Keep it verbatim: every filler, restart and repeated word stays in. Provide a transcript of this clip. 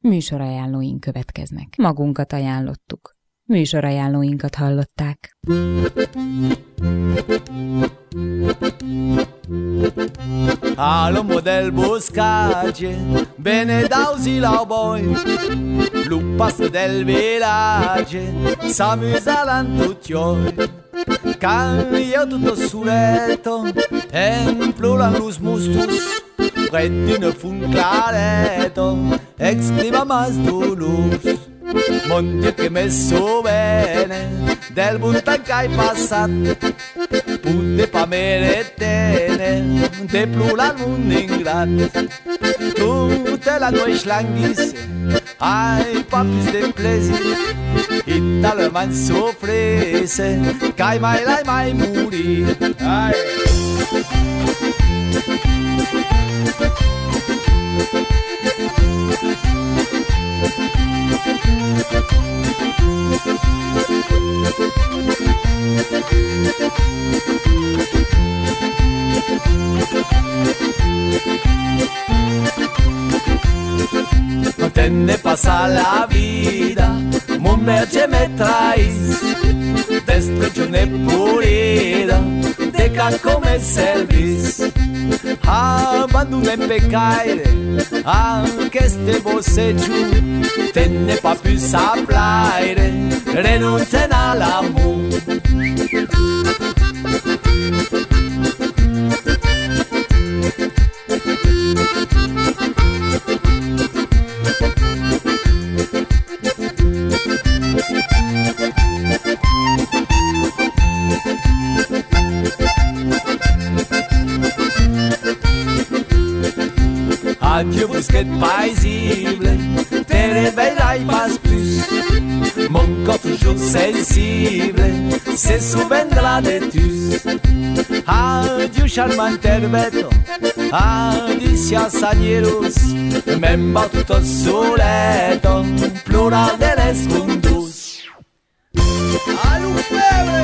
Műsorajánlóink következnek. Magunkat ajánlottuk. Műsorajánlóinkat hallották. All'ombra del boscage, bene dausi l'auboi, l'upastre del village, s'amusaran tutti oi. Quand io tutto suletto, imploran los mustos, pret d'une fun claretto, exprima mas dolors. Mon Dio che messo bene, del buntan che hai passato, putte pa meretene, de plura un ingrat. Tutte la noi schlanghis, ai papis de plesir, e tal man sofrese, che mai lai mai muri. Ai. No tende pasa la vida, mon merge me traes, destruccione purida, de ca come servis. Abandona e pecaire, anche ste boceggiu, tenne pa più saplaire, renunzen all'amor. Adieu bousquet paisible, te réveillerai pas plus. Mon corps toujours sensible se souviendra de tous. Adieu charmant herbeto, adieu sanieros, même pas tutto soleto, plural de les mundos. Allo febre!